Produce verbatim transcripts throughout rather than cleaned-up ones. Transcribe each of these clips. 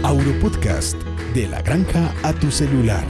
Auropodcast, de la granja a tu celular.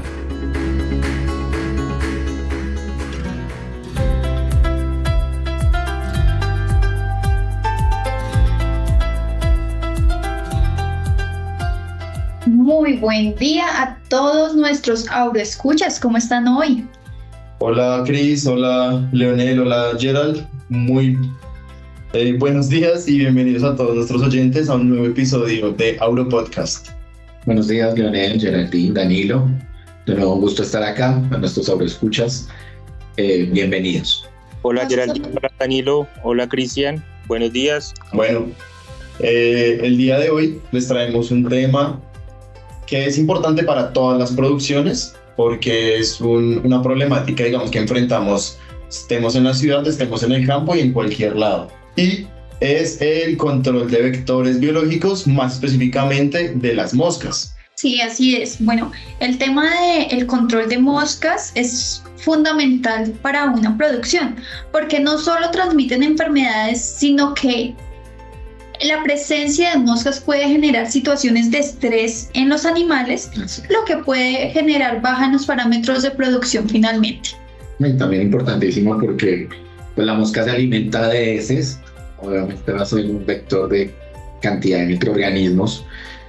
Muy buen día a todos nuestros Auroescuchas. ¿Cómo están hoy? Hola Cris, hola Leonel, hola Gerald. Muy eh, buenos días y bienvenidos a todos nuestros oyentes a un nuevo episodio de Auropodcast. Buenos días Leonel, Geraldine, Danilo. De nuevo un gusto estar acá a nuestros Auroescuchas. Eh, bienvenidos. Hola Geraldine, hola Danilo, hola Cristian. Buenos días. Bueno, eh, el día de hoy les traemos un tema que es importante para todas las producciones, porque es un, una problemática, digamos, que enfrentamos, estemos en la ciudad, estemos en el campo y en cualquier lado. Y es el control de vectores biológicos, más específicamente de las moscas. Sí, así es. Bueno, el tema del control de moscas es fundamental para una producción, porque no solo transmiten enfermedades, sino que la presencia de moscas puede generar situaciones de estrés en los animales, sí, lo que puede generar baja en los parámetros de producción finalmente. Y también importantísimo porque pues, la mosca se alimenta de heces, obviamente va a ser un vector de cantidad de microorganismos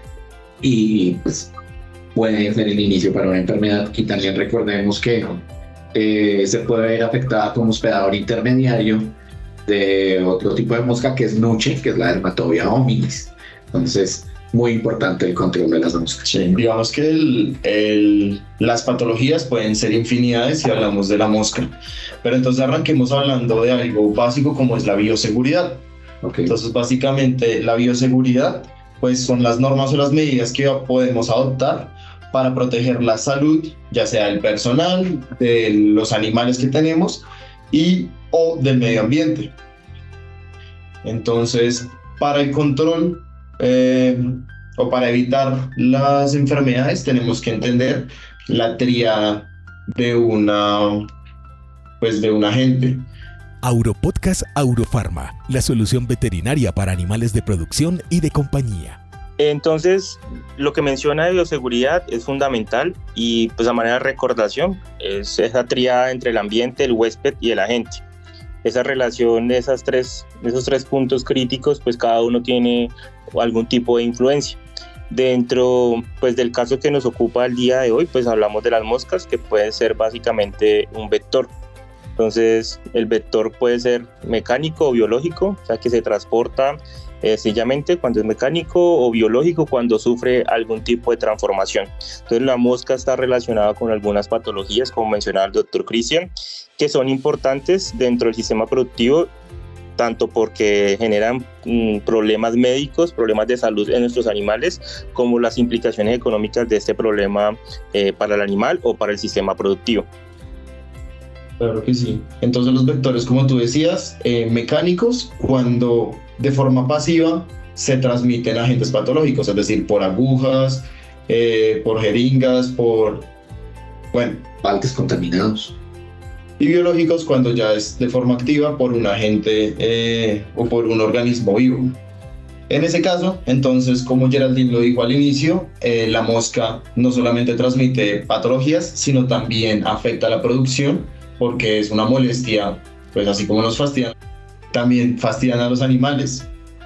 y pues, puede ser el inicio para una enfermedad. Y también recordemos que eh, se puede ver afectada como hospedador intermediario de otro tipo de mosca que es nuche, que es la Dermatobia hominis. Entonces, muy importante el control de las moscas. Sí, digamos que el, el, las patologías pueden ser infinidades si hablamos de la mosca, pero entonces arranquemos hablando de algo básico como es la bioseguridad. Okay. Entonces, básicamente, la bioseguridad pues, son las normas o las medidas que podemos adoptar para proteger la salud, ya sea del personal, de los animales que tenemos y o del medio ambiente. Entonces, para el control eh, o para evitar las enfermedades tenemos que entender la tríada de una pues de un agente. Auropodcast Aurofarma, la solución veterinaria para animales de producción y de compañía. Entonces, lo que menciona de bioseguridad es fundamental y pues a manera de recordación es esa tríada entre el ambiente, el huésped y el agente. Esa relación, esas tres, esos tres puntos críticos, pues cada uno tiene algún tipo de influencia. Dentro pues, del caso que nos ocupa el día de hoy, pues hablamos de las moscas, que pueden ser básicamente un vector. Entonces, el vector puede ser mecánico o biológico, o sea que se transporta eh, sencillamente cuando es mecánico, o biológico cuando sufre algún tipo de transformación. Entonces, la mosca está relacionada con algunas patologías, como mencionaba el doctor Cristian, que son importantes dentro del sistema productivo, tanto porque generan mm, problemas médicos, problemas de salud en nuestros animales, como las implicaciones económicas de este problema eh, para el animal o para el sistema productivo. Claro que sí. Entonces los vectores, como tú decías, eh, mecánicos, cuando de forma pasiva se transmiten agentes patológicos, es decir, por agujas, eh, por jeringas, por, bueno, baldes contaminados. Y biológicos cuando ya es de forma activa por un agente eh, o por un organismo vivo. En ese caso, entonces, como Geraldine lo dijo al inicio, eh, la mosca no solamente transmite patologías, sino también afecta la producción, porque es una molestia, pues así como nos fastidian, también fastidian a los animales.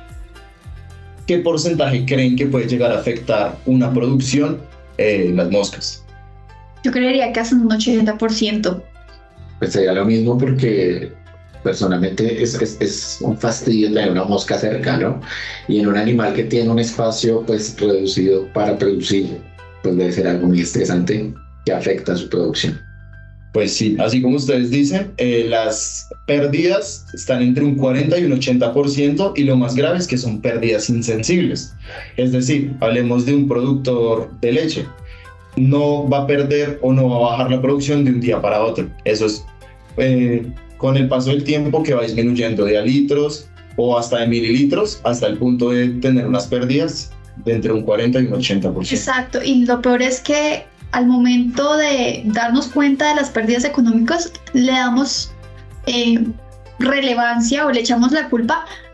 ¿Qué porcentaje creen que puede llegar a afectar una producción eh, las moscas? Yo creería que hasta un ochenta por ciento. Pues sería lo mismo porque personalmente es, es, es un fastidio tener una mosca cerca, ¿no? Y en un animal que tiene un espacio pues reducido para producir, pues debe ser algo muy estresante que afecta a su producción. Pues sí, así como ustedes dicen, eh, las pérdidas están entre un cuarenta y un ochenta por ciento y lo más grave es que son pérdidas insensibles. Es decir, hablemos de un productor de leche. No va a perder o no va a bajar la producción de un día para otro. Eso es eh, con el paso del tiempo que va disminuyendo de a litros o hasta de mililitros hasta el punto de tener unas pérdidas de entre un cuarenta y un ochenta por ciento. Exacto, y lo peor es que al momento de darnos cuenta de las pérdidas económicas le damos eh, relevancia o le echamos la culpa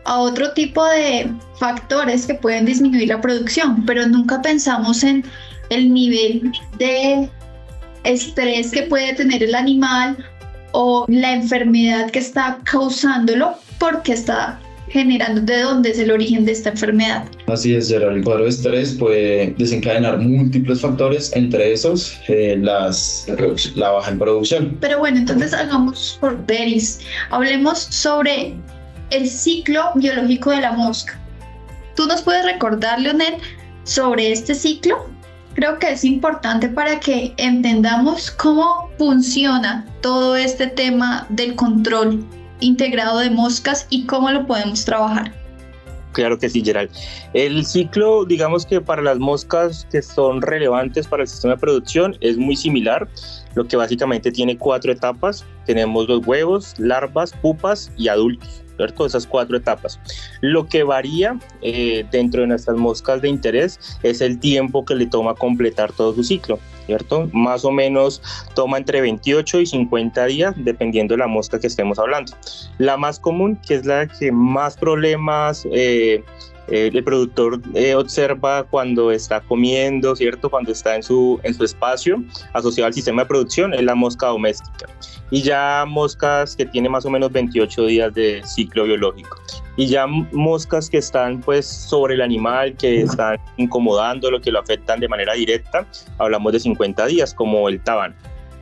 a otro tipo de factores que pueden disminuir la producción, pero nunca pensamos en el nivel de estrés que puede tener el animal o la enfermedad que está causándolo, porque está generando, de dónde es el origen de esta enfermedad. Así es, Gerald. El cuadro de estrés puede desencadenar múltiples factores, entre esos eh, las, la baja en producción. Pero bueno, entonces hagamos por Deris. Hablemos sobre el ciclo biológico de la mosca. ¿Tú nos puedes recordar, Leonel, sobre este ciclo? Creo que es importante para que entendamos cómo funciona todo este tema del control integrado de moscas y cómo lo podemos trabajar. Claro que sí, Gerald. El ciclo, digamos que para las moscas que son relevantes para el sistema de producción es muy similar, lo que básicamente tiene cuatro etapas. Tenemos los huevos, larvas, pupas y adultos, ¿cierto? Esas cuatro etapas. Lo que varía eh, dentro de nuestras moscas de interés es el tiempo que le toma completar todo su ciclo, ¿cierto? Más o menos toma entre veintiocho y cincuenta días, dependiendo de la mosca que estemos hablando. La más común, que es la que más problemas eh, eh, el productor eh, observa cuando está comiendo, ¿cierto? Cuando está en su, en su espacio asociado al sistema de producción, es la mosca doméstica. Y ya moscas que tienen más o menos veintiocho días de ciclo biológico. Y ya moscas que están pues sobre el animal, que están incomodándolo, que lo afectan de manera directa, hablamos de cincuenta días, como el tabán.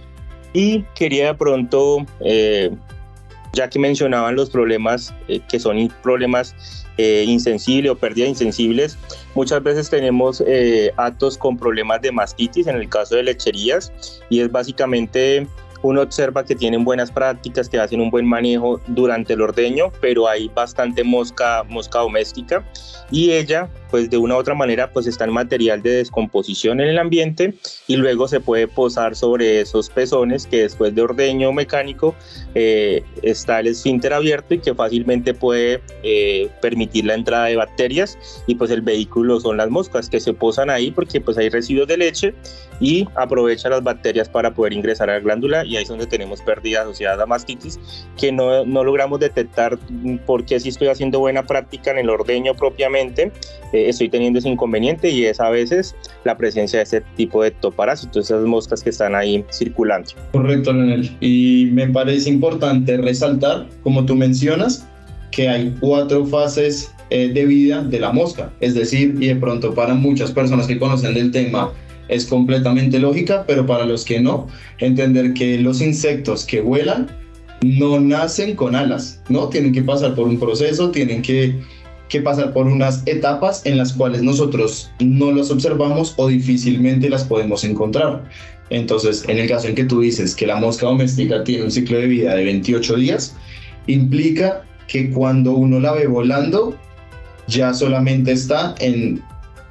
Y quería de pronto, eh, ya que mencionaban los problemas, eh, que son problemas eh, insensibles o pérdidas insensibles, muchas veces tenemos eh, actos con problemas de mastitis, en el caso de lecherías, y es básicamente... Uno observa que tienen buenas prácticas, que hacen un buen manejo durante el ordeño, pero hay bastante mosca, mosca doméstica, y ella, pues de una u otra manera, pues está en material de descomposición en el ambiente, y luego se puede posar sobre esos pezones que después de ordeño mecánico eh, está el esfínter abierto y que fácilmente puede eh, permitir la entrada de bacterias, y pues el vehículo son las moscas que se posan ahí porque pues hay residuos de leche y aprovecha las bacterias para poder ingresar a la glándula, y ahí es donde tenemos pérdidas asociadas a mastitis que no, no logramos detectar porque si estoy haciendo buena práctica en el ordeño propiamente, eh, estoy teniendo ese inconveniente, y es a veces la presencia de ese tipo de ectoparásitos, esas moscas que están ahí circulando. Correcto, Leonel. Y me parece importante resaltar, como tú mencionas, que hay cuatro fases eh, de vida de la mosca, es decir, y de pronto para muchas personas que conocen del tema es completamente lógica, pero para los que no, entender que los insectos que vuelan no nacen con alas, ¿no? Tienen que pasar por un proceso, tienen que, que pasar por unas etapas en las cuales nosotros no los observamos o difícilmente las podemos encontrar. Entonces, en el caso en que tú dices que la mosca doméstica tiene un ciclo de vida de veintiocho días, implica que cuando uno la ve volando, ya solamente está en...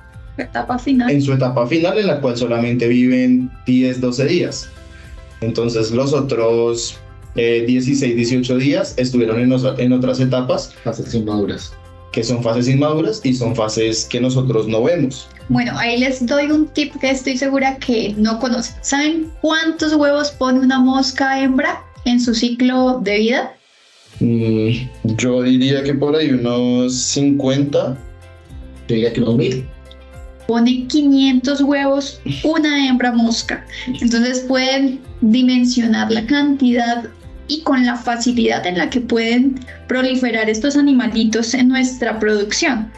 Etapa final. En su etapa final, en la cual solamente viven diez, doce días. Entonces los otros eh, dieciséis, dieciocho días estuvieron en, os- en otras etapas. Fases inmaduras. Que son fases inmaduras y son fases que nosotros no vemos. Bueno, ahí les doy un tip que estoy segura que no conocen. ¿Saben cuántos huevos pone una mosca hembra en su ciclo de vida? Mm, yo diría que por ahí unos cincuenta. Yo diría que unos mil. Pone quinientos huevos una hembra mosca. Entonces pueden dimensionar la cantidad y con la facilidad en la que pueden proliferar estos animalitos en nuestra producción.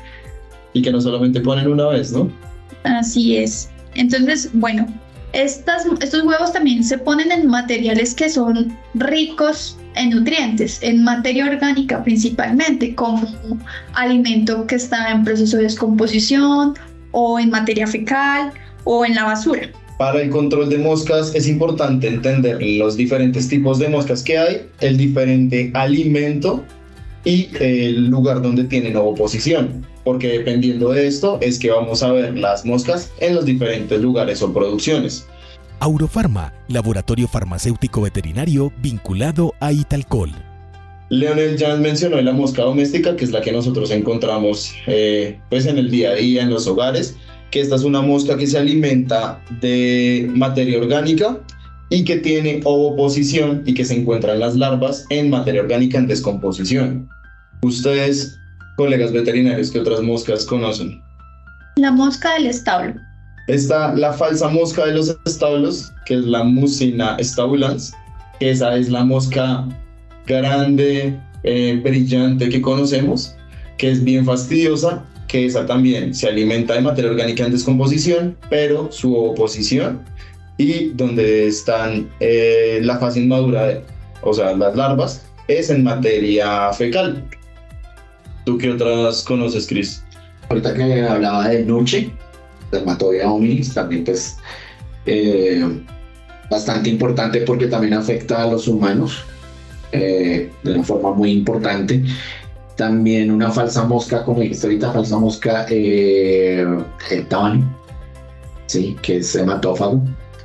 Y que no solamente ponen una vez, ¿no? Así es. Entonces, bueno, estas, estos huevos también se ponen en materiales que son ricos en nutrientes, en materia orgánica principalmente, como alimento que está en proceso de descomposición, o en materia fecal, o en la basura. Para el control de moscas es importante entender los diferentes tipos de moscas que hay, el diferente alimento y el lugar donde tienen ovoposición, porque dependiendo de esto es que vamos a ver las moscas en los diferentes lugares o producciones. Aurofarma, laboratorio farmacéutico veterinario vinculado a Italcol. Leonel ya mencionó la mosca doméstica, que es la que nosotros encontramos eh, pues en el día a día en los hogares, que esta es una mosca que se alimenta de materia orgánica y que tiene ovoposición y que se encuentran las larvas en materia orgánica en descomposición. Ustedes colegas veterinarios, ¿qué otras moscas conocen? La mosca del establo. Está la falsa mosca de los establos, que es la Mucina estabulans. Esa es la mosca grande, eh, brillante que conocemos, que es bien fastidiosa, que esa también se alimenta de materia orgánica en descomposición, pero su oposición y donde están eh, la fase inmadura, de, o sea, las larvas, es en materia fecal. ¿Tú qué otras conoces, Chris? Ahorita que hablaba de Nuche, Dermatodia hominis, también pues eh, bastante importante porque también afecta a los humanos eh, de una forma muy importante. También una falsa mosca, como dijiste ahorita, falsa mosca eh, el tábano, ¿sí? Que es hematófago.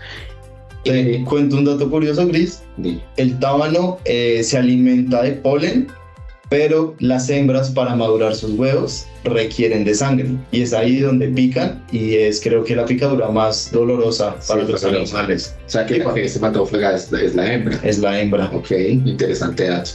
Te eh, cuento un dato curioso, Chris. Sí. El tábano eh, se alimenta de polen, pero las hembras para madurar sus huevos requieren de sangre y es ahí donde pican y es creo que la picadura más dolorosa para sí, los animales. O sea que la que es hematófaga es, es la hembra. Es la hembra. Ok, interesante dato.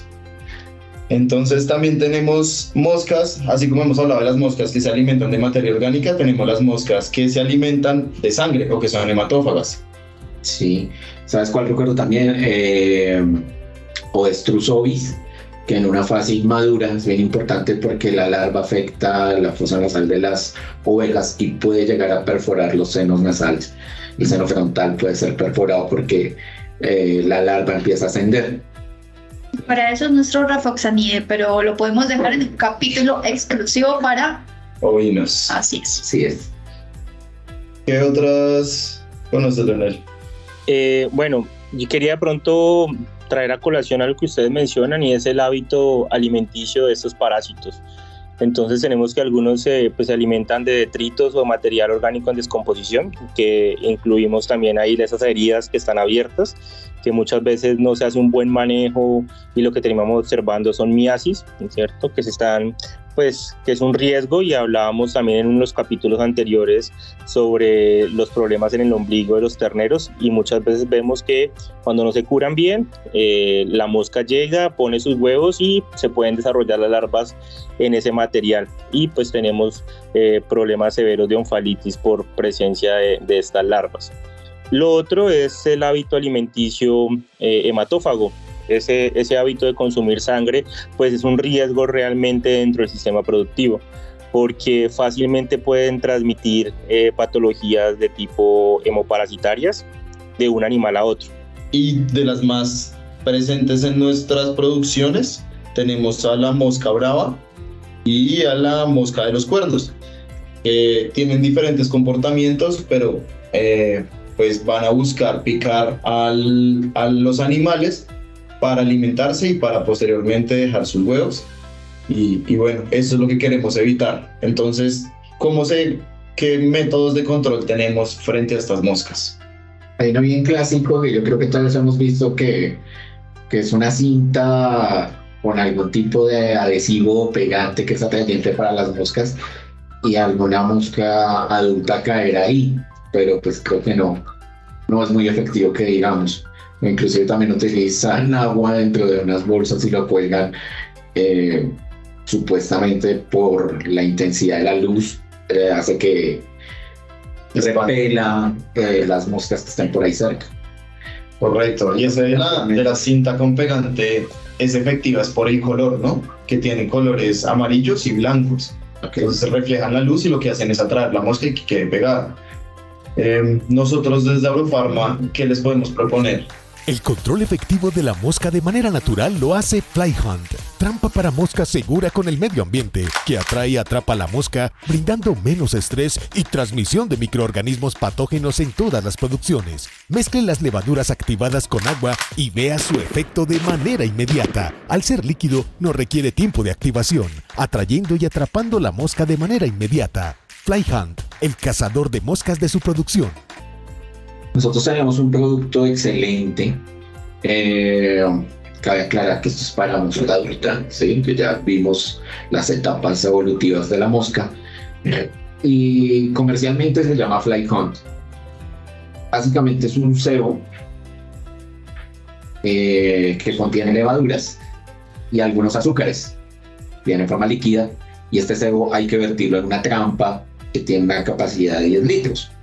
Entonces también tenemos moscas, así como hemos hablado de las moscas que se alimentan de materia orgánica, tenemos las moscas que se alimentan de sangre o que son hematófagas. Sí, ¿sabes cuál recuerdo también? Eh, Oestrus ovis, que en una fase inmadura es bien importante porque la larva afecta la fosa nasal de las ovejas y puede llegar a perforar los senos nasales. El seno frontal puede ser perforado porque eh, la larva empieza a ascender. Para eso es nuestro Rafoxanide, pero lo podemos dejar en un capítulo exclusivo para ovinos. Así es. Así es. ¿Qué otras conoces, Leonel? Eh, bueno, yo quería pronto traer a colación algo que ustedes mencionan y es el hábito alimenticio de estos parásitos. Entonces tenemos que algunos eh, pues, se alimentan de detritos o material orgánico en descomposición, que incluimos también ahí esas heridas que están abiertas, que muchas veces no se hace un buen manejo y lo que terminamos observando son miasis, ¿cierto? Que se están, pues, que es un riesgo, y hablábamos también en unos capítulos anteriores sobre los problemas en el ombligo de los terneros, y muchas veces vemos que cuando no se curan bien, eh, la mosca llega, pone sus huevos y se pueden desarrollar las larvas en ese material, y pues tenemos eh, problemas severos de onfalitis por presencia de, de estas larvas. Lo otro es el hábito alimenticio eh, hematófago. Ese, ese hábito de consumir sangre pues es un riesgo realmente dentro del sistema productivo, porque fácilmente pueden transmitir eh, patologías de tipo hemoparasitarias de un animal a otro. Y de las más presentes en nuestras producciones tenemos a la mosca brava y a la mosca de los cuernos, que tienen diferentes comportamientos, pero eh, pues van a buscar picar al, a los animales para alimentarse y para posteriormente dejar sus huevos. Y, y bueno, eso es lo que queremos evitar. Entonces, ¿cómo sé qué métodos de control tenemos frente a estas moscas? Hay uno bien clásico que yo creo que todos hemos visto, que, que es una cinta con algún tipo de adhesivo o pegante que es atrayente para las moscas, y alguna mosca adulta caerá ahí, pero pues creo que no, no es muy efectivo que digamos. Inclusive también utilizan agua dentro de unas bolsas y lo cuelgan, eh, supuestamente por la intensidad de la luz, eh, hace que repela eh, las moscas que están por ahí cerca. Correcto, y esa de la, de la cinta con pegante es efectiva, es por el color, ¿no? Que tienen colores amarillos y blancos. Okay. Entonces reflejan la luz y lo que hacen es atraer la mosca y que quede pegada. Eh, nosotros desde Agrofarma, ¿qué les podemos proponer? El control efectivo de la mosca de manera natural lo hace FlyHunt, trampa para mosca segura con el medio ambiente, que atrae y atrapa a la mosca, brindando menos estrés y transmisión de microorganismos patógenos en todas las producciones. Mezcle las levaduras activadas con agua y vea su efecto de manera inmediata. Al ser líquido, no requiere tiempo de activación, atrayendo y atrapando la mosca de manera inmediata. FlyHunt, el cazador de moscas de su producción. Nosotros tenemos un producto excelente. Eh, cabe aclarar que esto es para mosca adulta, ¿sí? Que ya vimos las etapas evolutivas de la mosca. Eh, y comercialmente se llama FlyHunt. Básicamente es un cebo eh, que contiene levaduras y algunos azúcares. Viene en forma líquida y este cebo hay que vertirlo en una trampa que tiene una capacidad de diez litros.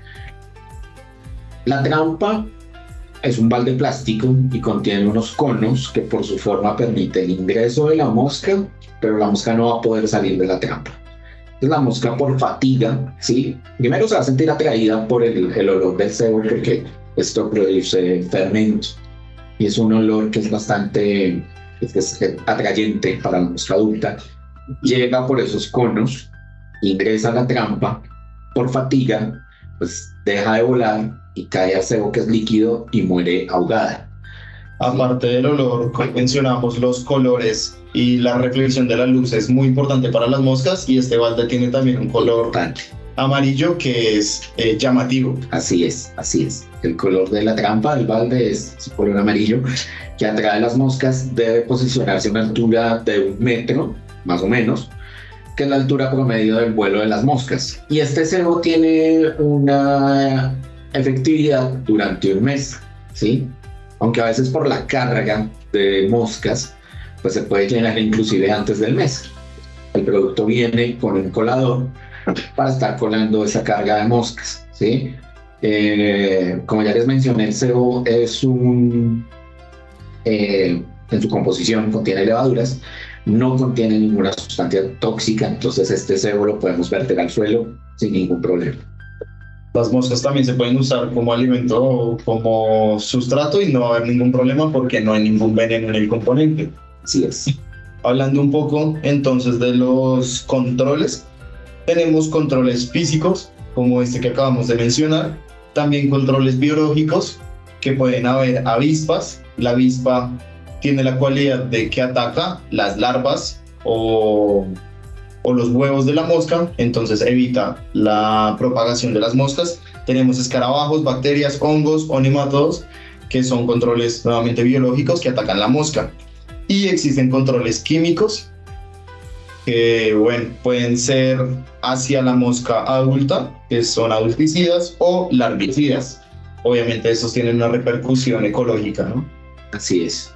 La trampa es un balde plástico y contiene unos conos que por su forma permite el ingreso de la mosca, pero la mosca no va a poder salir de la trampa. Entonces la mosca, por fatiga, ¿sí? Primero se va a sentir atraída por el, el olor del cebo, porque esto produce fermento y es un olor que es bastante es, es atrayente para la mosca adulta. Llega por esos conos, ingresa a la trampa, por fatiga, pues deja de volar y cae al cebo, que es líquido, y muere ahogada. Aparte del olor, como mencionamos, los colores y la reflexión de la luz es muy importante para las moscas, y este balde tiene también un color Importante. amarillo que es eh, llamativo. Así es, así es. El color de la trampa del balde es, es color amarillo, que atrae a las moscas. Debe posicionarse a una altura de un metro, más o menos, que es la altura promedio del vuelo de las moscas. Y este cebo tiene una efectividad durante un mes, ¿sí? Aunque a veces por la carga de moscas, pues se puede llenar inclusive antes del mes. El producto viene con un colador para estar colando esa carga de moscas, ¿sí? Eh, como ya les mencioné, el cebo es un... Eh, en su composición contiene levaduras, no contiene ninguna sustancia tóxica, entonces este cebo lo podemos verter al suelo sin ningún problema. Las moscas también se pueden usar como alimento o como sustrato y no va a haber ningún problema porque no hay ningún veneno en el componente. Así es. Hablando un poco entonces de los controles, tenemos controles físicos como este que acabamos de mencionar, también controles biológicos, que pueden haber avispas. La avispa tiene la cualidad de que ataca las larvas o, o los huevos de la mosca, entonces evita la propagación de las moscas. Tenemos escarabajos, bacterias, hongos o nematodos, que son controles nuevamente biológicos que atacan la mosca. Y existen controles químicos que, bueno, pueden ser hacia la mosca adulta, que son adulticidas, o larvicidas. Obviamente estos tienen una repercusión ecológica, ¿no? Así es.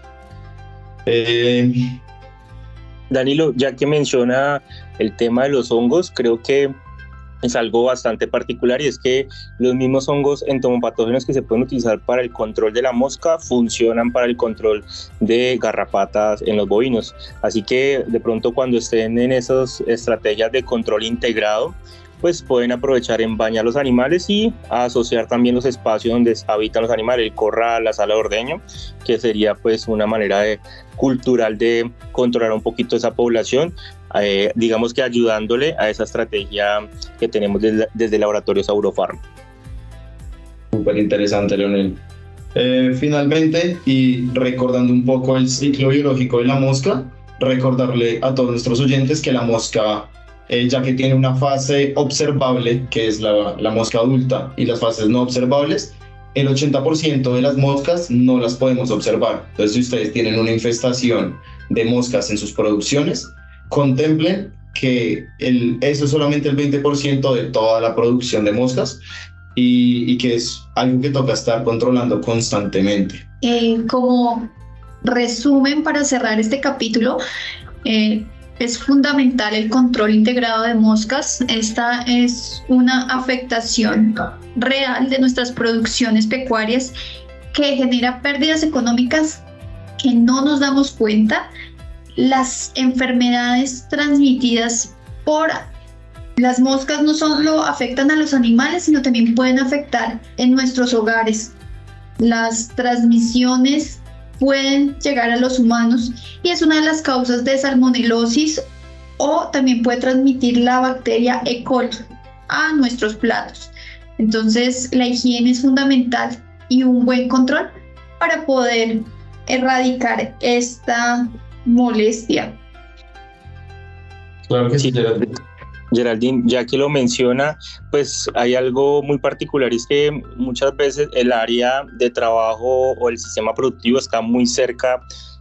Eh... Danilo, ya que menciona el tema de los hongos, creo que es algo bastante particular, y es que los mismos hongos entomopatógenos que se pueden utilizar para el control de la mosca funcionan para el control de garrapatas en los bovinos. Así que de pronto, cuando estén en esas estrategias de control integrado, pues pueden aprovechar en bañar los animales y asociar también los espacios donde habitan los animales, el corral, la sala de ordeño, que sería pues una manera de, cultural de controlar un poquito esa población, eh, digamos que ayudándole a esa estrategia que tenemos desde, desde el laboratorio Saurofarm. Súper interesante, Leonel. Eh, finalmente, y recordando un poco el ciclo biológico de la mosca, recordarle a todos nuestros oyentes que la mosca, Eh, ya que tiene una fase observable, que es la, la mosca adulta, y las fases no observables, el ochenta por ciento de las moscas no las podemos observar. Entonces, si ustedes tienen una infestación de moscas en sus producciones, contemplen que el, eso es solamente el veinte por ciento de toda la producción de moscas, y, y que es algo que toca estar controlando constantemente. Eh, como resumen para cerrar este capítulo, eh, es fundamental el control integrado de moscas. Esta es una afectación real de nuestras producciones pecuarias que genera pérdidas económicas que no nos damos cuenta. Las enfermedades transmitidas por las moscas no solo afectan a los animales, sino también pueden afectar en nuestros hogares. Las transmisiones pueden llegar a los humanos y es una de las causas de salmonelosis, o también puede transmitir la bacteria E. coli a nuestros platos. Entonces, la higiene es fundamental y un buen control para poder erradicar esta molestia. Claro que sí, Geraldine. Geraldine, ya que lo menciona, pues hay algo muy particular, es que muchas veces el área de trabajo o el sistema productivo está muy cerca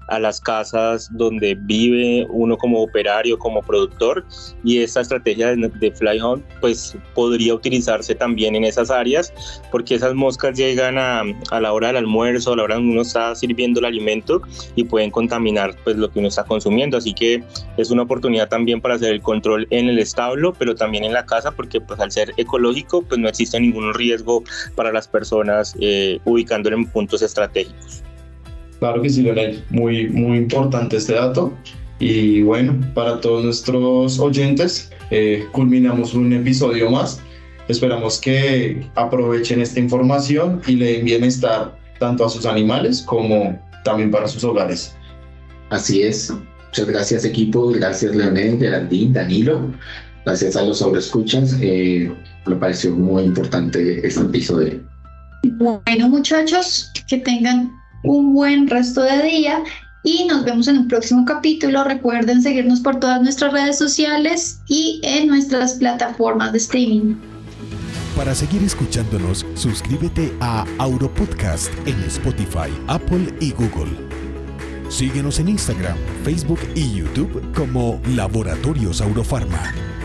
a las casas donde vive uno como operario, como productor, y esta estrategia de, de Flyhunt pues podría utilizarse también en esas áreas, porque esas moscas llegan a, a la hora del almuerzo, a la hora donde uno está sirviendo el alimento y pueden contaminar pues lo que uno está consumiendo, así que es una oportunidad también para hacer el control en el establo, pero también en la casa, porque pues al ser ecológico pues no existe ningún riesgo para las personas eh, ubicándolo en puntos estratégicos. Claro que sí, Leonel, muy, muy importante este dato. Y bueno, para todos nuestros oyentes, eh, culminamos un episodio más. Esperamos que aprovechen esta información y le den bienestar tanto a sus animales como también para sus hogares. Así es. Muchas gracias, equipo. Gracias, Leonel, Geraldine, Danilo. Gracias a los sobreescuchas. Eh, me pareció muy importante este episodio. Bueno, muchachos, que tengan un buen resto de día y nos vemos en un próximo capítulo. Recuerden seguirnos por todas nuestras redes sociales y en nuestras plataformas de streaming. Para seguir escuchándonos, suscríbete a Auropodcast en Spotify, Apple y Google. Síguenos en Instagram, Facebook y YouTube como Laboratorios Aurofarma.